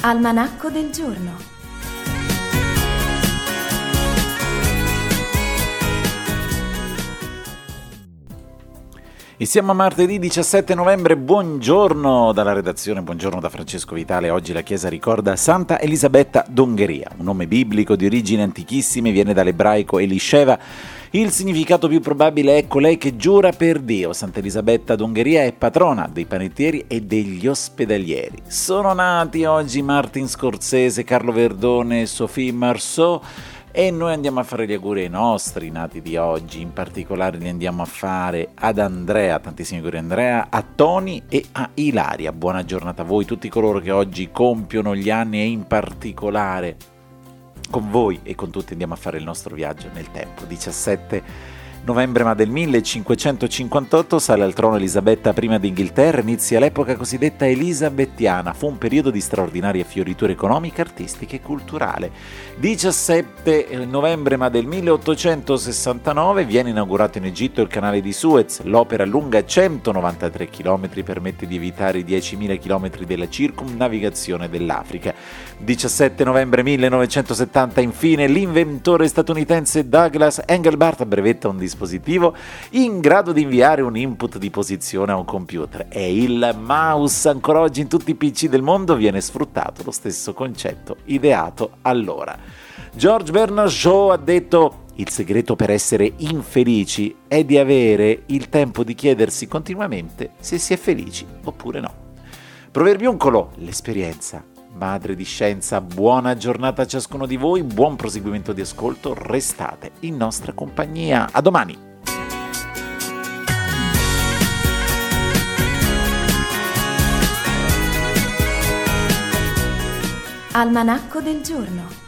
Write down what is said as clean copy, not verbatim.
Almanacco del giorno. E siamo a martedì 17 novembre, buongiorno dalla redazione, buongiorno da Francesco Vitale. Oggi la Chiesa ricorda Santa Elisabetta d'Ungheria, un nome biblico di origini antichissime, viene dall'ebraico Elisheva. Il significato più probabile è colei che giura per Dio. Santa Elisabetta d'Ungheria è patrona dei panettieri e degli ospedalieri. Sono nati oggi Martin Scorsese, Carlo Verdone e Sophie Marceau. E noi andiamo a fare gli auguri ai nostri nati di oggi, in particolare li andiamo a fare ad Andrea, tantissimi auguri Andrea, a Tony e a Ilaria. Buona giornata a voi, tutti coloro che oggi compiono gli anni, e in particolare con voi e con tutti andiamo a fare il nostro viaggio nel tempo. 17 novembre ma del 1558 sale al trono Elisabetta I d'Inghilterra, inizia l'epoca cosiddetta elisabettiana. Fu un periodo di straordinaria fioritura economica, artistica e culturale. 17 novembre ma del 1869 viene inaugurato in Egitto il canale di Suez. L'opera lunga 193 km, permette di evitare i 10.000 km della circumnavigazione dell'Africa. 17 novembre 1970 infine l'inventore statunitense Douglas Engelbart brevetta un dispositivo in grado di inviare un input di posizione a un computer. È il mouse. Ancora oggi in tutti i PC del mondo viene sfruttato lo stesso concetto ideato allora. George Bernard Shaw ha detto: il segreto per essere infelici è di avere il tempo di chiedersi continuamente se si è felici oppure no. Proverbiuncolo: l'esperienza madre di scienza. Buona giornata a ciascuno di voi, buon proseguimento di ascolto, restate in nostra compagnia. A domani! Almanacco del giorno.